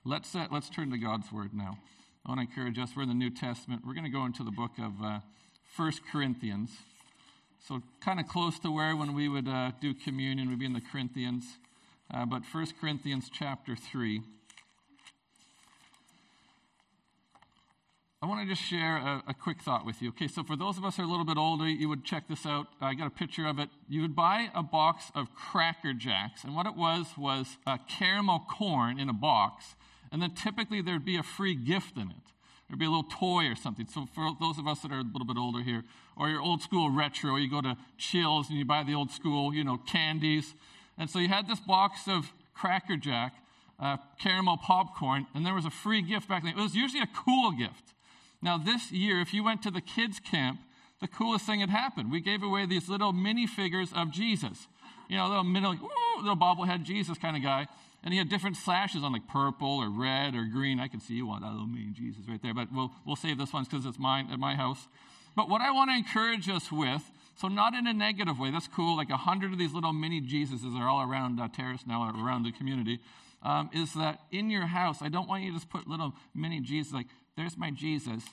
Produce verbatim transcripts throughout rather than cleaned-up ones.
Let's uh, let's turn to God's Word now. I want to encourage us. We're in the New Testament. We're going to go into the book of uh, First Corinthians. So kind of close to where when we would uh, do communion, we'd be in the Corinthians. Uh, but First Corinthians chapter three. I want to just share a, a quick thought with you. Okay, so for those of us who are a little bit older, you would check this out. I got a picture of it. You would buy a box of Cracker Jacks, and what it was was a caramel corn in a box, and then typically there'd be a free gift in it. There'd be a little toy or something. So for those of us that are a little bit older here, or your old school retro, you go to Chills and you buy the old school, you know, candies. And so you had this box of Cracker Jack, uh, caramel popcorn, and there was a free gift back then. It was usually a cool gift. Now, this year, if you went to the kids' camp, the coolest thing had happened. We gave away these little minifigures of Jesus. You know, little, little, little bobblehead Jesus kind of guy. And he had different slashes on, like purple or red or green. I can see you want that little mini Jesus right there, but we'll we'll save this one because it's mine at my house. But what I want to encourage us with, so not in a negative way, that's cool, like a hundred of these little mini Jesuses are all around uh, Terrace now, or around the community, um, is that in your house, I don't want you to just put little mini Jesus, like, there's my Jesus.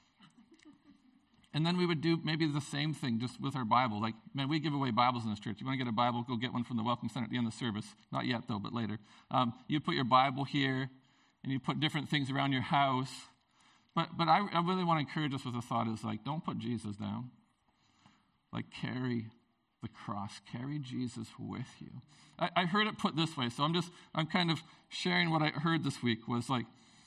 And then we would do maybe the same thing just with our Bible. Like, man, we give away Bibles in this church. You want to get a Bible, go get one from the Welcome Center at the end of the service. Not yet, though, but later. Um, you put your Bible here, and you put different things around your house. But but I, I really want to encourage us with a thought is, like, don't put Jesus down. Like, carry the cross. Carry Jesus with you. I, I heard it put this way, so I'm just, I'm kind of sharing what I heard this week was, like,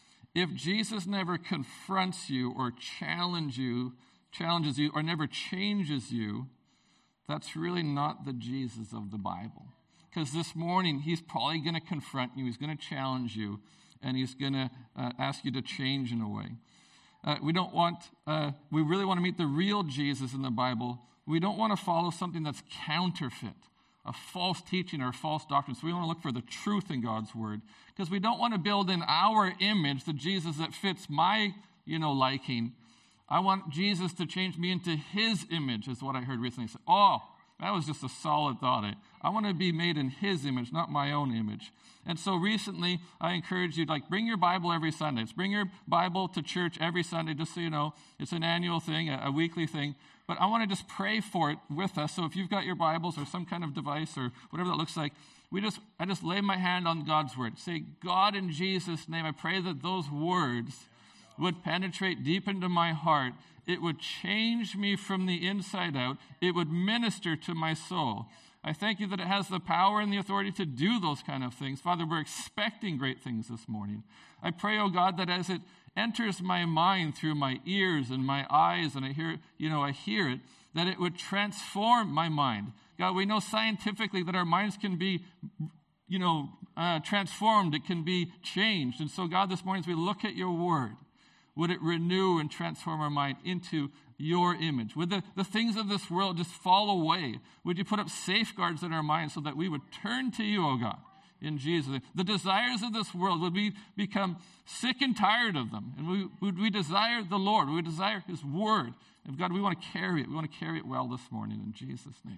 if Jesus never confronts you or challenge you, challenges you or never changes you, that's really not the Jesus of the Bible. Because this morning, he's probably going to confront you, he's going to challenge you, and he's going to uh, ask you to change in a way. Uh, we don't want, uh, we really want to meet the real Jesus in the Bible. We don't want to follow something that's counterfeit, a false teaching or a false doctrine. So we want to look for the truth in God's word. Because we don't want to build in our image the Jesus that fits my, you know, liking. I want Jesus to change me into his image, is what I heard recently. Say, oh, that was just a solid thought. I, I want to be made in his image, not my own image. And so recently, I encourage you, like, bring your Bible every Sunday. It's bring your Bible to church every Sunday, just so you know. It's an annual thing, a, a weekly thing. But I want to just pray for it with us. So if you've got your Bibles or some kind of device or whatever that looks like, we just I just lay my hand on God's word. Say, God, in Jesus' name, I pray that those words would penetrate deep into my heart. It would change me from the inside out. It would minister to my soul. I thank you that it has the power and the authority to do those kind of things. Father, we're expecting great things this morning. I pray, oh God, that as it enters my mind through my ears and my eyes, and I hear, you know, I hear it, that it would transform my mind. God, we know scientifically that our minds can be, you know, uh, transformed. It can be changed. And so, God, this morning as we look at your word, would it renew and transform our mind into your image? Would the, the things of this world just fall away? Would you put up safeguards in our minds so that we would turn to you, oh God, in Jesus? The desires of this world, would we become sick and tired of them? And we, would we desire the Lord? Would we desire his word? And God, we want to carry it. We want to carry it well this morning in Jesus' name.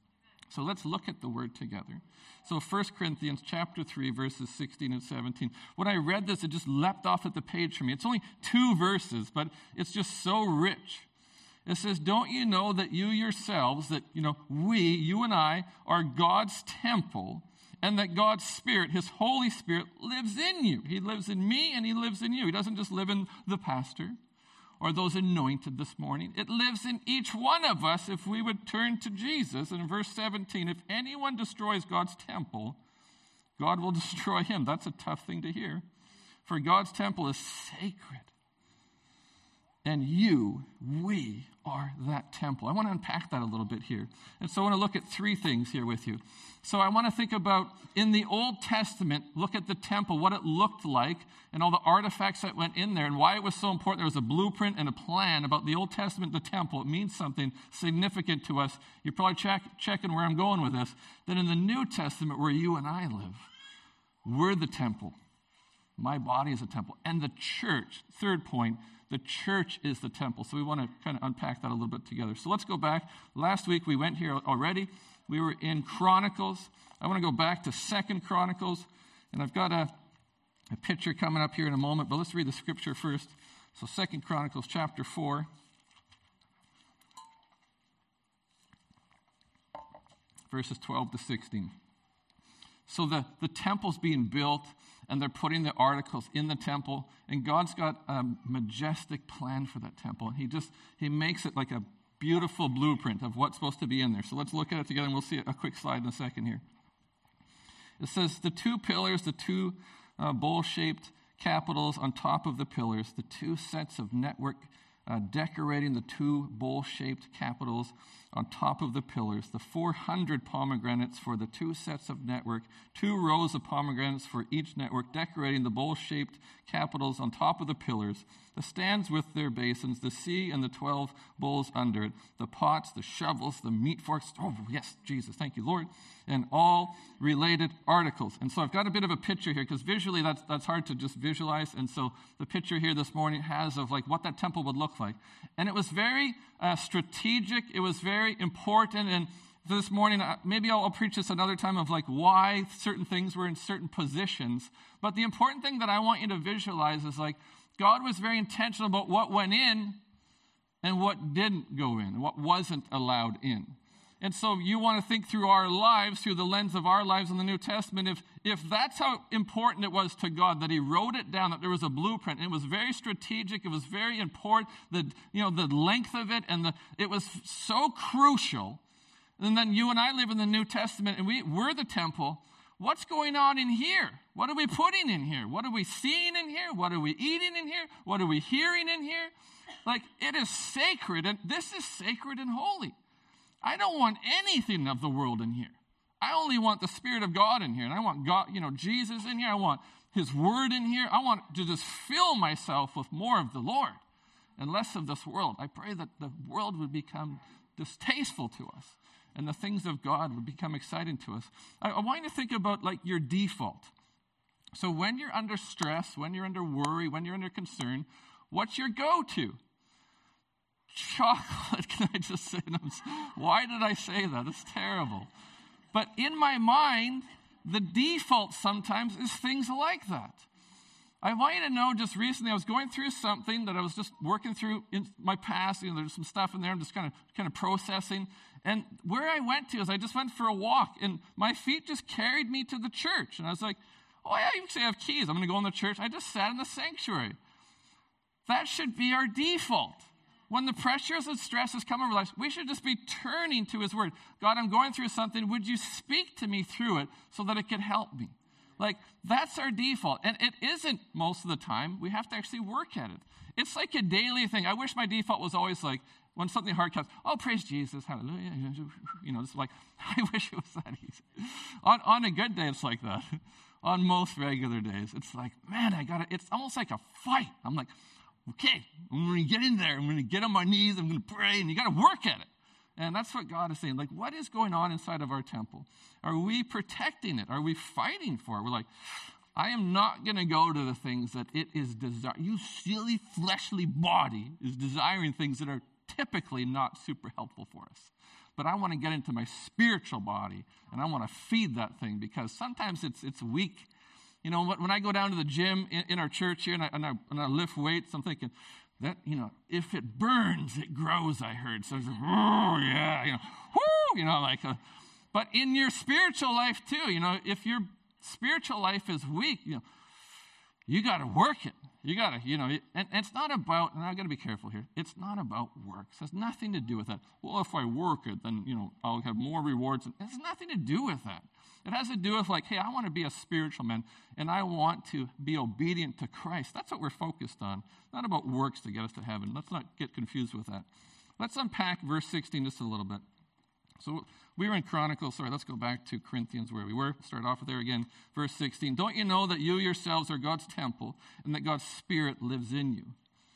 So let's look at the word together. So First Corinthians chapter three, verses sixteen and seventeen. When I read this, it just leapt off at the page for me. It's only two verses, but it's just so rich. It says, don't you know that you yourselves, that, you know, we, you and I, are God's temple, and that God's Spirit, his Holy Spirit, lives in you. He lives in me and he lives in you. He doesn't just live in the pastor or those anointed this morning. It lives in each one of us if we would turn to Jesus. And in verse seventeen, if anyone destroys God's temple, God will destroy him. That's a tough thing to hear. For God's temple is sacred. And you, we are that temple. I want to unpack that a little bit here. And so I want to look at three things here with you. So I want to think about, in the Old Testament, look at the temple, what it looked like, and all the artifacts that went in there, and why it was so important. There was a blueprint and a plan about the Old Testament, the temple. It means something significant to us. You're probably check, checking where I'm going with this. Then in the New Testament, where you and I live, we're the temple. My body is a temple. And the church, third point, the church is the temple. So we want to kind of unpack that a little bit together. So let's go back. Last week we went here already. We were in Chronicles. I want to go back to Second Chronicles. And I've got a, a picture coming up here in a moment, but let's read the scripture first. So Second Chronicles chapter four. Verses twelve to sixteen. So the, the temple's being built, and they're putting the articles in the temple, and God's got a majestic plan for that temple. He just, he makes it like a beautiful blueprint of what's supposed to be in there. So let's look at it together, and we'll see a quick slide in a second here. It says, the two pillars, the two uh, bowl-shaped capitals on top of the pillars, the two sets of network uh, decorating the two bowl-shaped capitals on top of the pillars, the four hundred pomegranates for the two sets of network, two rows of pomegranates for each network, decorating the bowl-shaped capitals on top of the pillars, the stands with their basins, the sea and the twelve bowls under it, the pots, the shovels, the meat forks, oh yes, Jesus, thank you, Lord, and all related articles. And so I've got a bit of a picture here, because visually that's, that's hard to just visualize, and so the picture here this morning has of like what that temple would look like. And it was very uh, strategic, it was very important, and this morning, uh, maybe I'll, I'll preach this another time of like why certain things were in certain positions, but the important thing that I want you to visualize is like God was very intentional about what went in and what didn't go in, what wasn't allowed in. And so you want to think through our lives, through the lens of our lives in the New Testament, if, if that's how important it was to God, that he wrote it down, that there was a blueprint, and it was very strategic, it was very important, the, you know, the length of it, and the, it was so crucial. And then you and I live in the New Testament, and we, we're the temple. What's going on in here? What are we putting in here? What are we seeing in here? What are we eating in here? What are we hearing in here? Like, it is sacred, and this is sacred and holy. I don't want anything of the world in here. I only want the Spirit of God in here, and I want God, you know, Jesus in here. I want his word in here. I want to just fill myself with more of the Lord and less of this world. I pray that the world would become distasteful to us, and the things of God would become exciting to us. I, I want you to think about like your default. So when you're under stress, when you're under worry, when you're under concern, what's your go-to? Chocolate. Can I just say that? Why did I say that? It's terrible. But in my mind, the default sometimes is things like that. I want you to know, just recently I was going through something that I was just working through in my past. You know, there's some stuff in there I'm just kind of kind of processing. And where I went to is I just went for a walk, and my feet just carried me to the church. And I was like, oh yeah, you can say I have keys. I'm going to go in the church. I just sat in the sanctuary. That should be our default. When the pressures and stresses come over life, we should just be turning to his word. God, I'm going through something. Would you speak to me through it so that it could help me? Like, that's our default. And it isn't most of the time. We have to actually work at it. It's like a daily thing. I wish my default was always like, when something hard comes, oh, praise Jesus, hallelujah. You know, it's like, I wish it was that easy. On, on a good day, it's like that. On most regular days, it's like, man, I got it. It's almost like a fight. I'm like, okay, I'm going to get in there. I'm going to get on my knees. I'm going to pray, and you got to work at it. And that's what God is saying. Like, what is going on inside of our temple? Are we protecting it? Are we fighting for it? We're like, I am not going to go to the things that it is desire. You silly fleshly body is desiring things that are typically not super helpful for us. But I want to get into my spiritual body, and I want to feed that thing, because sometimes it's it's weak. You know, when I go down to the gym in, in our church here and I, and, I, and I lift weights, I'm thinking that, you know, if it burns, it grows, I heard. So it's like, oh, yeah, you know, whoo, you know, like, a, but in your spiritual life too, you know, if your spiritual life is weak, you know, you got to work it. You got to, you know, and, and it's not about, and I've got to be careful here, it's not about works. It has nothing to do with that. Well, if I work it, then, you know, I'll have more rewards. It has nothing to do with that. It has to do with like, hey, I want to be a spiritual man, and I want to be obedient to Christ. That's what we're focused on, not about works to get us to heaven. Let's not get confused with that. Let's unpack verse sixteen just a little bit. So we were in Chronicles. Sorry, let's go back to Corinthians where we were. Start off there again, verse sixteen. Don't you know that you yourselves are God's temple and that God's Spirit lives in you?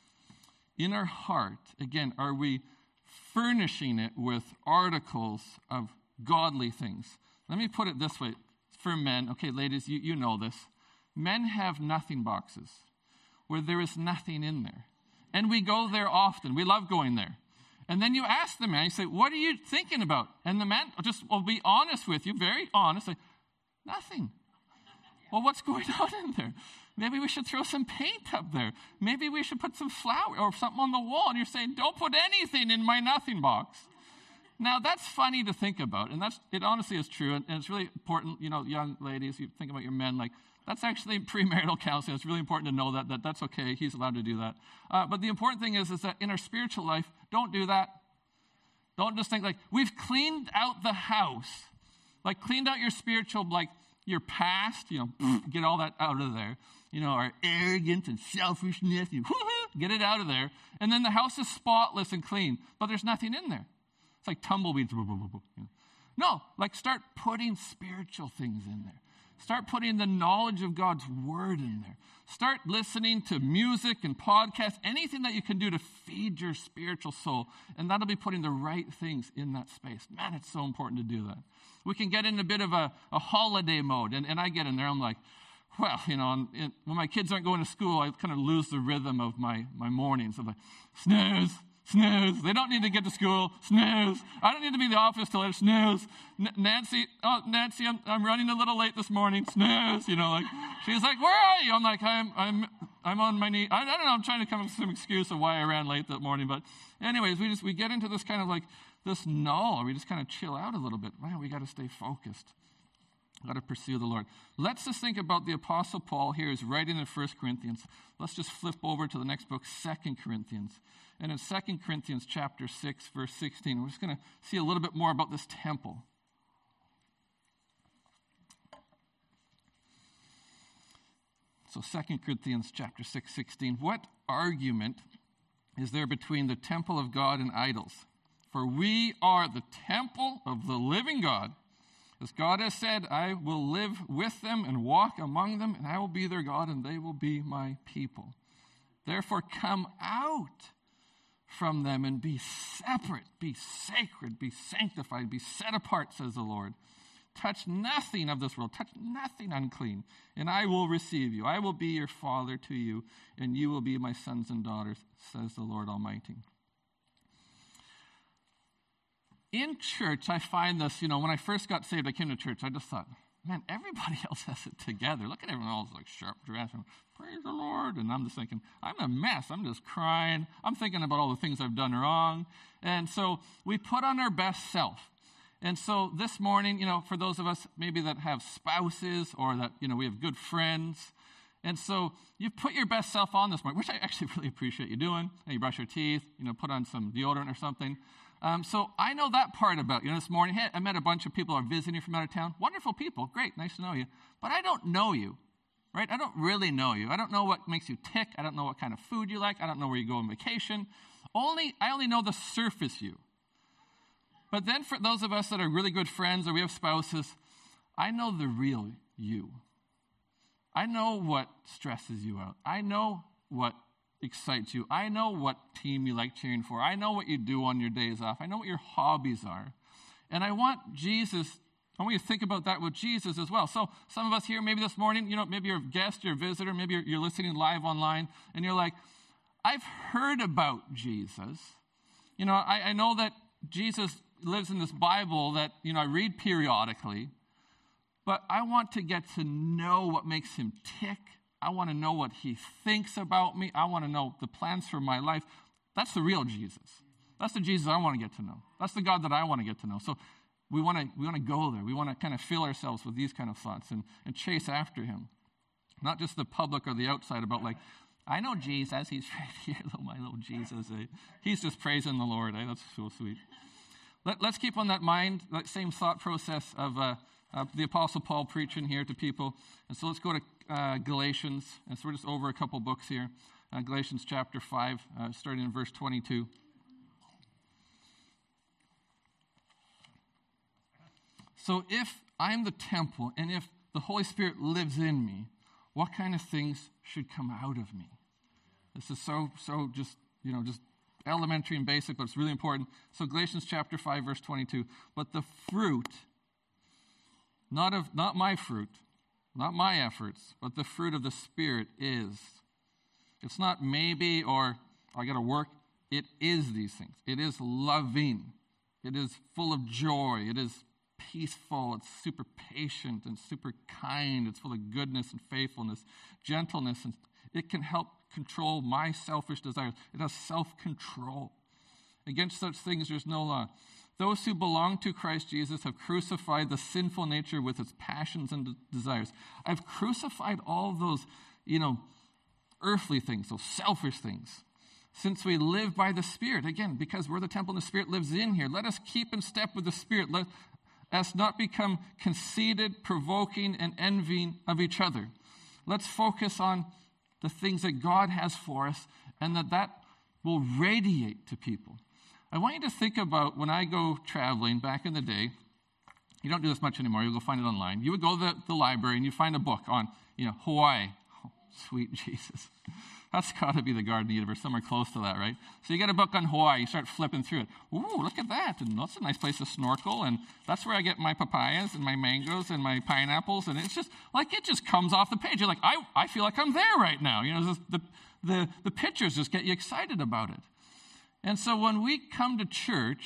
In our heart, again, are we furnishing it with articles of godly things? Let me put it this way for men. Okay, ladies, you, you know this. Men have nothing boxes where there is nothing in there. And we go there often. We love going there. And then you ask the man, you say, what are you thinking about? And the man just will be honest with you, very honest. Like, nothing. Well, what's going on in there? Maybe we should throw some paint up there. Maybe we should put some flour or something on the wall. And you're saying, don't put anything in my nothing box. Now, that's funny to think about, and that's it honestly is true, and, and it's really important, you know, young ladies, you think about your men, like, that's actually premarital counseling. It's really important to know that, that that's okay. He's allowed to do that. Uh, but the important thing is, is that in our spiritual life, don't do that. Don't just think, like, we've cleaned out the house, like, cleaned out your spiritual, like, your past, you know, get all that out of there. You know, our arrogance and selfishness, you get it out of there. And then the house is spotless and clean, but there's nothing in there. It's like tumbleweeds. No, like start putting spiritual things in there. Start putting the knowledge of God's word in there. Start listening to music and podcasts, anything that you can do to feed your spiritual soul. And that'll be putting the right things in that space. Man, it's so important to do that. We can get in a bit of a, a holiday mode. And, and I get in there, I'm like, well, you know, it, when my kids aren't going to school, I kind of lose the rhythm of my, my mornings. I'm like, snooze. Snooze. They don't need to get to school. Snooze. I don't need to be in the office till later. Snooze. N- Nancy, oh, Nancy, I'm, I'm running a little late this morning. Snooze. You know, like, she's like, where are you? I'm like, I'm, I'm, I'm on my knee. I, I don't know. I'm trying to come up with some excuse of why I ran late that morning. But anyways, we just, we get into this kind of like this null. We just kind of chill out a little bit. Man, we got to stay focused. Got to pursue the Lord. Let's just think about the Apostle Paul here is writing in First Corinthians. Let's just flip over to the next book, Second Corinthians. And in Second Corinthians chapter six, verse sixteen, we're just going to see a little bit more about this temple. So Second Corinthians chapter six, sixteen. What argument is there between the temple of God and idols? For we are the temple of the living God. As God has said, I will live with them and walk among them, and I will be their God, and they will be my people. Therefore, come out from them and be separate, be sacred, be sanctified, be set apart, says the Lord. Touch nothing of this world, touch nothing unclean, and I will receive you. I will be your father to you, and you will be my sons and daughters, says the Lord Almighty. In church, I find this, you know, when I first got saved, I came to church, I just thought, man, everybody else has it together. Look at everyone else, like sharp dress, praise the Lord. And I'm just thinking, I'm a mess. I'm just crying. I'm thinking about all the things I've done wrong. And so we put on our best self. And so this morning, you know, for those of us maybe that have spouses or that, you know, we have good friends. And so you put your best self on this morning, which I actually really appreciate you doing. And you brush your teeth, you know, put on some deodorant or something. Um, so I know that part about you. Know, this morning, hey, I met a bunch of people who are visiting from out of town. Wonderful people. Great. Nice to know you. But I don't know you, right? I don't really know you. I don't know what makes you tick. I don't know what kind of food you like. I don't know where you go on vacation. Only I only know the surface you. But then for those of us that are really good friends or we have spouses, I know the real you. I know what stresses you out. I know what excites you. I know what team you like cheering for. I know what you do on your days off. I know what your hobbies are. And I want Jesus, I want you to think about that with Jesus as well. So some of us here, maybe this morning, you know, maybe you're a guest, you're a visitor, maybe you're, you're listening live online, and you're like, I've heard about Jesus. You know, I, I know that Jesus lives in this Bible that, you know, I read periodically, but I want to get to know what makes him tick. I want to know what he thinks about me. I want to know the plans for my life. That's the real Jesus. That's the Jesus I want to get to know. That's the God that I want to get to know. So we want to we want to go there. We want to kind of fill ourselves with these kind of thoughts and, and chase after him. Not just the public or the outside about like, I know Jesus. He's right here, my little Jesus. Eh? He's just praising the Lord. Eh? That's so sweet. Let, let's keep on that mind, that same thought process of uh, uh, the Apostle Paul preaching here to people. And so let's go to Uh, Galatians, and so we're just over a couple books here. Uh, Galatians chapter five, uh, starting in verse twenty-two. So if I'm the temple, and if the Holy Spirit lives in me, what kind of things should come out of me? This is so, so just, you know, just elementary and basic, but it's really important. So Galatians chapter five, verse twenty-two. But the fruit, not of, not my fruit, not my efforts, but the fruit of the Spirit is. It's not maybe or I got to work. It is these things. It is loving. It is full of joy. It is peaceful, it's super patient and super kind, it's full of goodness and faithfulness, gentleness, and it can help control my selfish desires. It has self-control. Against such things there's no law. Those who belong to Christ Jesus have crucified the sinful nature with its passions and desires. I've crucified all those, you know, earthly things, those selfish things. Since we live by the Spirit, again, because we're the temple and the Spirit lives in here, let us keep in step with the Spirit. Let us not become conceited, provoking, and envying of each other. Let's focus on the things that God has for us, and that that will radiate to people. I want you to think about when I go traveling back in the day. You don't do this much anymore. You'll go find it online. You would go to the, the library and you find a book on, you know, Hawaii. Oh, sweet Jesus. That's got to be the Garden of Eden or somewhere close to that, right? So you get a book on Hawaii. You start flipping through it. Ooh, look at that. And that's a nice place to snorkel. And that's where I get my papayas and my mangoes and my pineapples. And it's just like it just comes off the page. You're like, I, I feel like I'm there right now. You know, just the, the, the pictures just get you excited about it. And so when we come to church,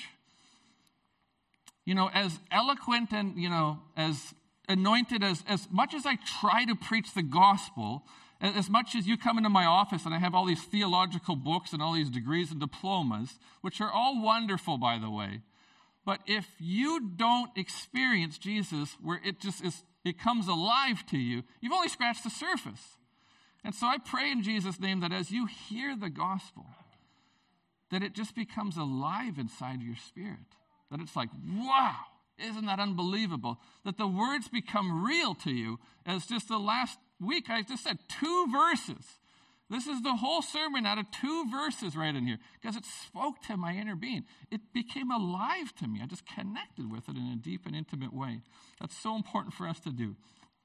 you know, as eloquent and, you know, as anointed as, as much as I try to preach the gospel, as much as you come into my office and I have all these theological books and all these degrees and diplomas, which are all wonderful, by the way, but if you don't experience Jesus where it just is, it comes alive to you, you've only scratched the surface. And so I pray in Jesus' name that as you hear the gospel, that it just becomes alive inside your spirit. That it's like, wow, isn't that unbelievable? That the words become real to you. As just the last week, I just said two verses. This is the whole sermon out of two verses right in here. Because it spoke to my inner being. It became alive to me. I just connected with it in a deep and intimate way. That's so important for us to do.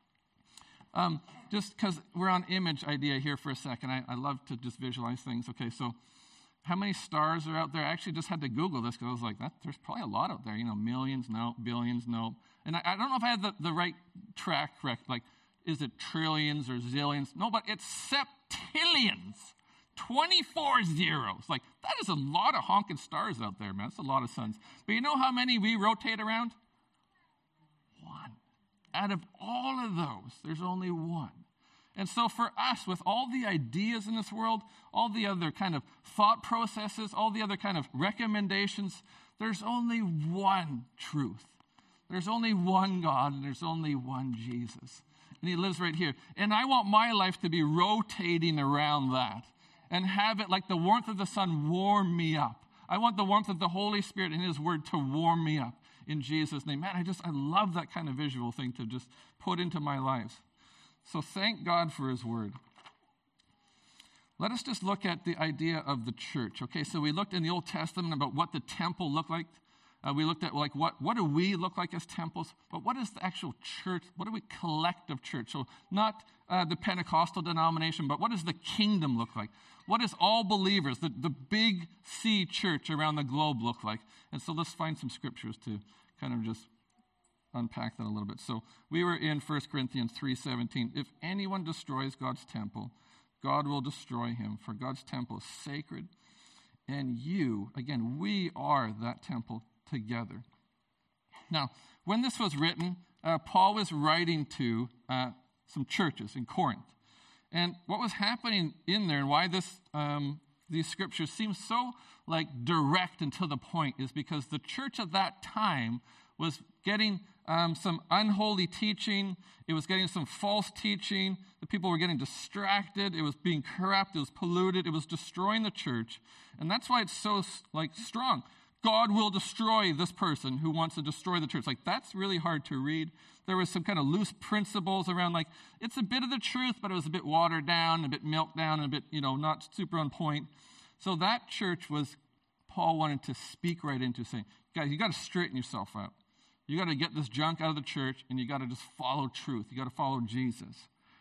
Um, just because we're on image idea here for a second. I, I love to just visualize things. Okay, so how many stars are out there? I actually just had to Google this because I was like, that, there's probably a lot out there. You know, millions, no. Billions, no. And I, I don't know if I had the, the right track correct. Like, is it trillions or zillions? No, but it's septillions. twenty-four zeros. Like, that is a lot of honking stars out there, man. That's a lot of suns. But you know how many we rotate around? One. Out of all of those, there's only one. And so for us, with all the ideas in this world, all the other kind of thought processes, all the other kind of recommendations, there's only one truth. There's only one God, and there's only one Jesus. And he lives right here. And I want my life to be rotating around that and have it like the warmth of the sun warm me up. I want the warmth of the Holy Spirit and his word to warm me up in Jesus' name. Man, I just, I love that kind of visual thing to just put into my life. So thank God for his word. Let us just look at the idea of the church. Okay, so we looked in the Old Testament about what the temple looked like. Uh, we looked at like what, what do we look like as temples, but what is the actual church? What are we collective church? So not uh, the Pentecostal denomination, but what does the kingdom look like? What does all believers, the, the big C church around the globe look like? And so let's find some scriptures to kind of just unpack that a little bit. So we were in First Corinthians three seventeen. If anyone destroys God's temple, God will destroy him, for God's temple is sacred. And you, again, we are that temple together. Now, when this was written, uh, Paul was writing to uh, some churches in Corinth. And what was happening in there and why this um, these scriptures seem so like direct and to the point is because the church at that time was getting um, some unholy teaching. It was getting some false teaching. The people were getting distracted. It was being corrupt. It was polluted. It was destroying the church. And that's why it's so like strong. God will destroy this person who wants to destroy the church. Like, that's really hard to read. There was some kind of loose principles around, like, it's a bit of the truth, but it was a bit watered down, a bit milked down, and a bit, you know, not super on point. So that church was, Paul wanted to speak right into, saying, guys, you got to straighten yourself out. You got to get this junk out of the church, and you got to just follow truth. You got to follow Jesus.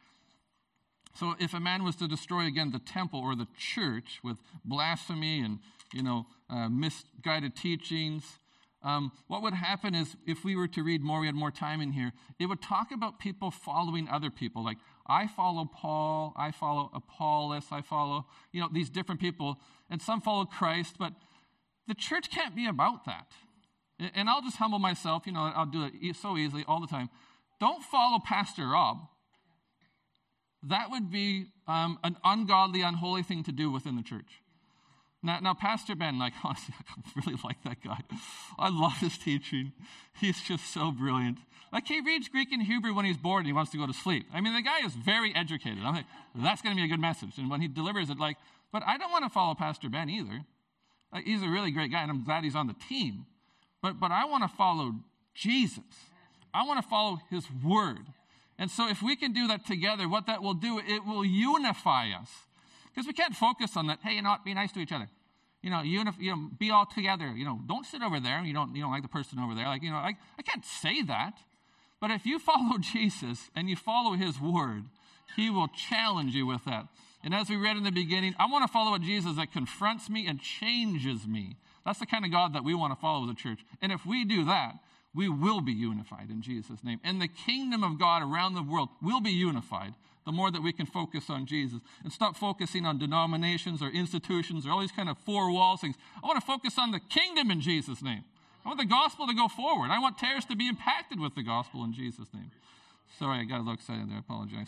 So if a man was to destroy, again, the temple or the church with blasphemy and, you know, uh, misguided teachings, um, what would happen is if we were to read more, we had more time in here, it would talk about people following other people. Like, I follow Paul, I follow Apollos, I follow, you know, these different people, and some follow Christ, but the church can't be about that. And, and I'll just humble myself. You know, I'll do it e- so easily all the time. Don't follow Pastor Rob. That would be um, an ungodly, unholy thing to do within the church. Now, now, Pastor Ben, like, honestly, I really like that guy. I love his teaching. He's just so brilliant. Like, he reads Greek and Hebrew when he's bored and he wants to go to sleep. I mean, the guy is very educated. I'm like, that's going to be a good message. And when he delivers it, like, but I don't want to follow Pastor Ben either. Like, he's a really great guy, and I'm glad he's on the team. But, but I want to follow Jesus. I want to follow his word. And so if we can do that together, what that will do, it will unify us. Because we can't focus on that, hey, you know what, be nice to each other. You know, unif- you know, be all together. You know, don't sit over there. You don't, you don't like the person over there. Like, you know, I, I can't say that. But if you follow Jesus and you follow his word, he will challenge you with that. And as we read in the beginning, I want to follow a Jesus that confronts me and changes me. That's the kind of God that we want to follow as a church. And if we do that, we will be unified in Jesus' name. And the kingdom of God around the world will be unified the more that we can focus on Jesus and stop focusing on denominations or institutions or all these kind of four walls things. I want to focus on the kingdom in Jesus' name. I want the gospel to go forward. I want Terrace to be impacted with the gospel in Jesus' name. Sorry, I got a little excited there. I apologize.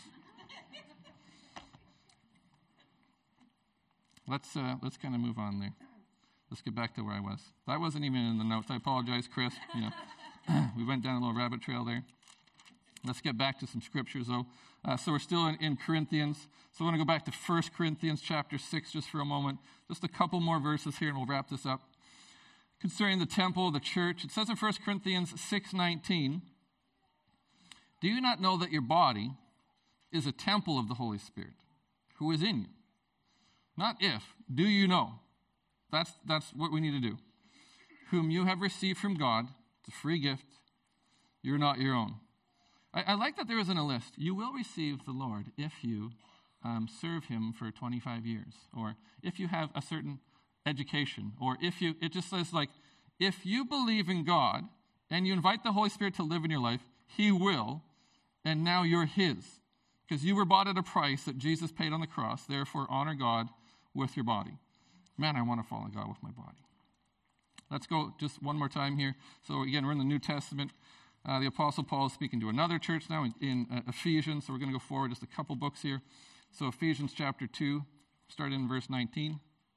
Let's uh, let's kind of move on there. Let's get back to where I was. That wasn't even in the notes. I apologize, Chris. You know, we went down a little rabbit trail there. Let's get back to some scriptures, though. Uh, so we're still in, in Corinthians. So I want to go back to First Corinthians chapter six just for a moment. Just a couple more verses here, and we'll wrap this up. Concerning the temple, the church, it says in First Corinthians six nineteen, do you not know that your body is a temple of the Holy Spirit, who is in you? Not if, do you know? That's, that's what we need to do. Whom you have received from God, it's a free gift. You're not your own. I, I like that there isn't a list. You will receive the Lord if you um, serve him for twenty-five years, or if you have a certain education, or if you, it just says like, if you believe in God and you invite the Holy Spirit to live in your life, he will, and now you're his. Because you were bought at a price that Jesus paid on the cross, therefore honor God with your body. Man, I want to follow God with my body. Let's go just one more time here. So again, we're in the New Testament. Uh, the Apostle Paul is speaking to another church now in, in uh, Ephesians. So we're going to go forward just a couple books here. So Ephesians chapter two, starting in verse nineteen.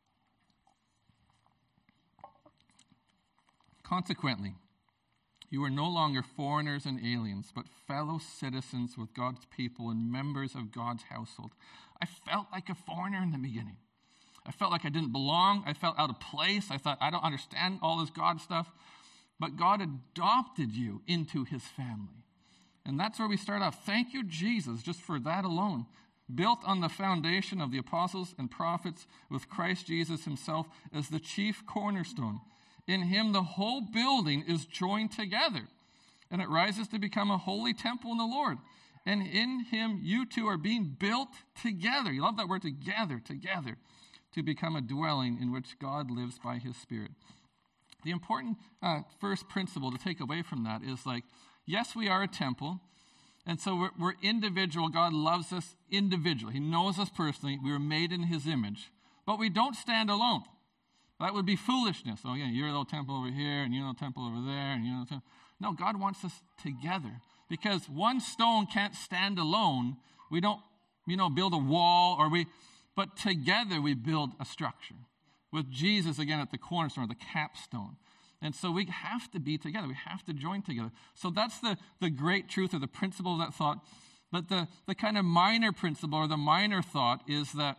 Consequently, you are no longer foreigners and aliens, but fellow citizens with God's people and members of God's household. I felt like a foreigner in the beginning. I felt like I didn't belong. I felt out of place. I thought, I don't understand all this God stuff. But God adopted you into his family. And that's where we start off. Thank you, Jesus, just for that alone. Built on the foundation of the apostles and prophets with Christ Jesus himself as the chief cornerstone. In him, the whole building is joined together, and it rises to become a holy temple in the Lord. And in him, you two are being built together. You love that word, together, together, to become a dwelling in which God lives by his Spirit. The important uh, first principle to take away from that is like, yes, we are a temple, and so we're, we're individual. God loves us individually. He knows us personally. We were made in his image, but we don't stand alone. That would be foolishness. Oh, yeah, you're a little temple over here, and you're a little temple over there, and you're a little temple. No, God wants us together because one stone can't stand alone. We don't, you know, build a wall, or we, but together we build a structure with Jesus again at the cornerstone, or the capstone. And so we have to be together. We have to join together. So that's the, the great truth or the principle of that thought. But the, the kind of minor principle or the minor thought is that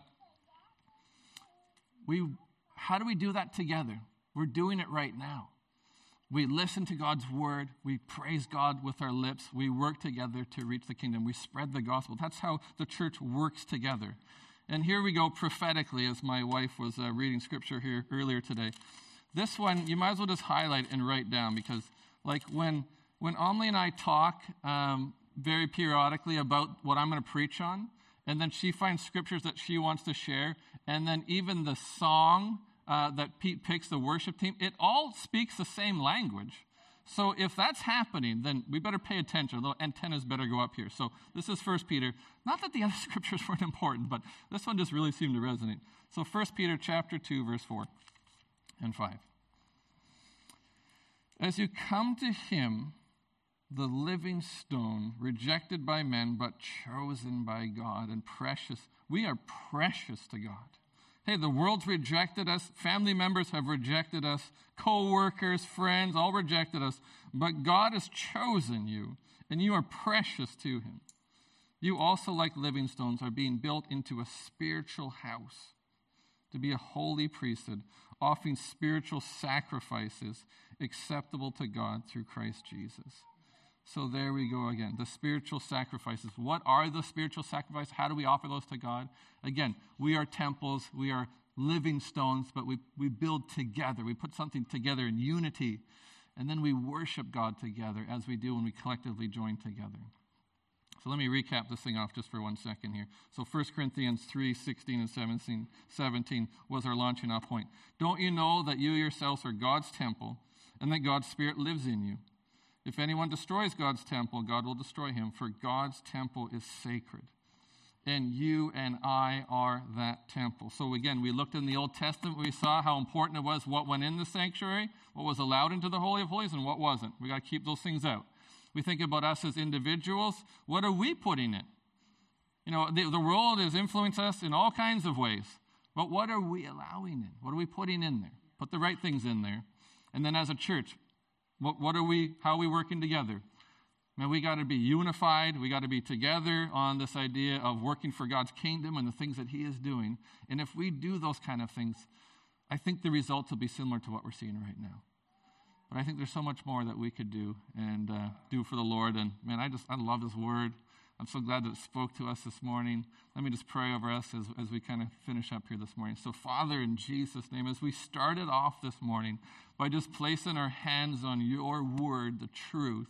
we, how do we do that together? We're doing it right now. We listen to God's word. We praise God with our lips. We work together to reach the kingdom. We spread the gospel. That's how the church works together. And here we go prophetically, as my wife was uh, reading scripture here earlier today. This one, you might as well just highlight and write down, because like when when Amelie and I talk um, very periodically about what I'm going to preach on, and then she finds scriptures that she wants to share, and then even the song uh, that Pete picks, the worship team, it all speaks the same language. So if that's happening, then we better pay attention. The antennas better go up here. So this is First Peter. Not that the other scriptures weren't important, but this one just really seemed to resonate. So First Peter chapter two, verse four and five. As you come to him, the living stone, rejected by men, but chosen by God and precious. We are precious to God. Hey, the world's rejected us. Family members have rejected us. Co-workers, friends, all rejected us. But God has chosen you, and you are precious to him. You also, like living stones, are being built into a spiritual house to be a holy priesthood, offering spiritual sacrifices acceptable to God through Christ Jesus. So there we go again, the spiritual sacrifices. What are the spiritual sacrifices? How do we offer those to God? Again, we are temples, we are living stones, but we, we build together. We put something together in unity, and then we worship God together as we do when we collectively join together. So let me recap this thing off just for one second here. So First Corinthians three, sixteen and seventeen, seventeen was our launching off point. Don't you know that you yourselves are God's temple and that God's Spirit lives in you? If anyone destroys God's temple, God will destroy him, for God's temple is sacred. And you and I are that temple. So again, we looked in the Old Testament, we saw how important it was what went in the sanctuary, what was allowed into the Holy of Holies, and what wasn't. We got to keep those things out. We think about us as individuals. What are we putting in? You know, the, the world has influenced us in all kinds of ways. But what are we allowing in? What are we putting in there? Put the right things in there. And then as a church, what, what are we, how are we working together? Man, we got to be unified. We got to be together on this idea of working for God's kingdom and the things that he is doing. And if we do those kind of things, I think the results will be similar to what we're seeing right now. But I think there's so much more that we could do and uh, do for the Lord. And man, I just, I love his word. I'm so glad that it spoke to us this morning. Let me just pray over us as, as we kind of finish up here this morning. So Father, in Jesus' name, as we started off this morning by just placing our hands on your word, the truth,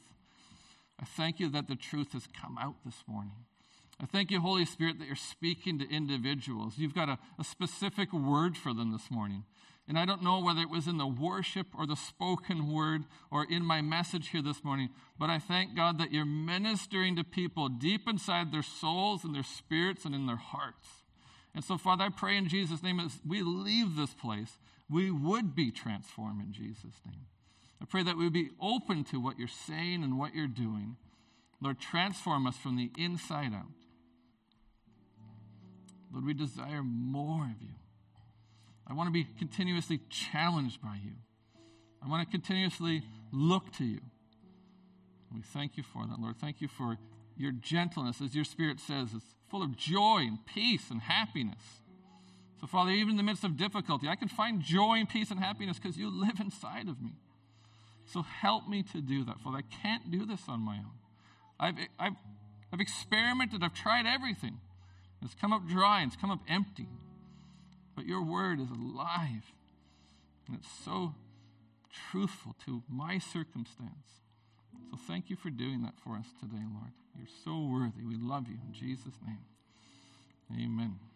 I thank you that the truth has come out this morning. I thank you, Holy Spirit, that you're speaking to individuals. You've got a, a specific word for them this morning. And I don't know whether it was in the worship or the spoken word or in my message here this morning, but I thank God that you're ministering to people deep inside their souls and their spirits and in their hearts. And so, Father, I pray in Jesus' name as we leave this place, we would be transformed in Jesus' name. I pray that we would be open to what you're saying and what you're doing. Lord, transform us from the inside out. Lord, we desire more of you. I want to be continuously challenged by you. I want to continuously look to you. We thank you for that, Lord. Thank you for your gentleness, as your Spirit says, it's full of joy and peace and happiness. So, Father, even in the midst of difficulty, I can find joy and peace and happiness because you live inside of me. So help me to do that, Father. I can't do this on my own. I've, I've, I've experimented. I've tried everything. It's come up dry and it's come up empty. But your word is alive, and it's so truthful to my circumstance. So thank you for doing that for us today, Lord. You're so worthy. We love you. In Jesus' name, amen.